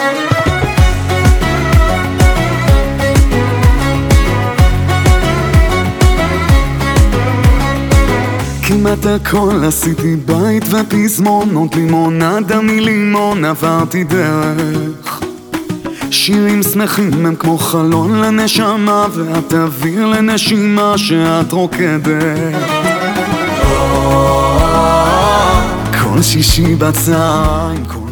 כמעט הכל עשיתי, בית ופזמונות, לימונדה מלימון עברתי דרך. שירים שמחים הם כמו חלון לנשמה, ואת אוויר לנשימה שאת רוקדת. כל שישי בצהריים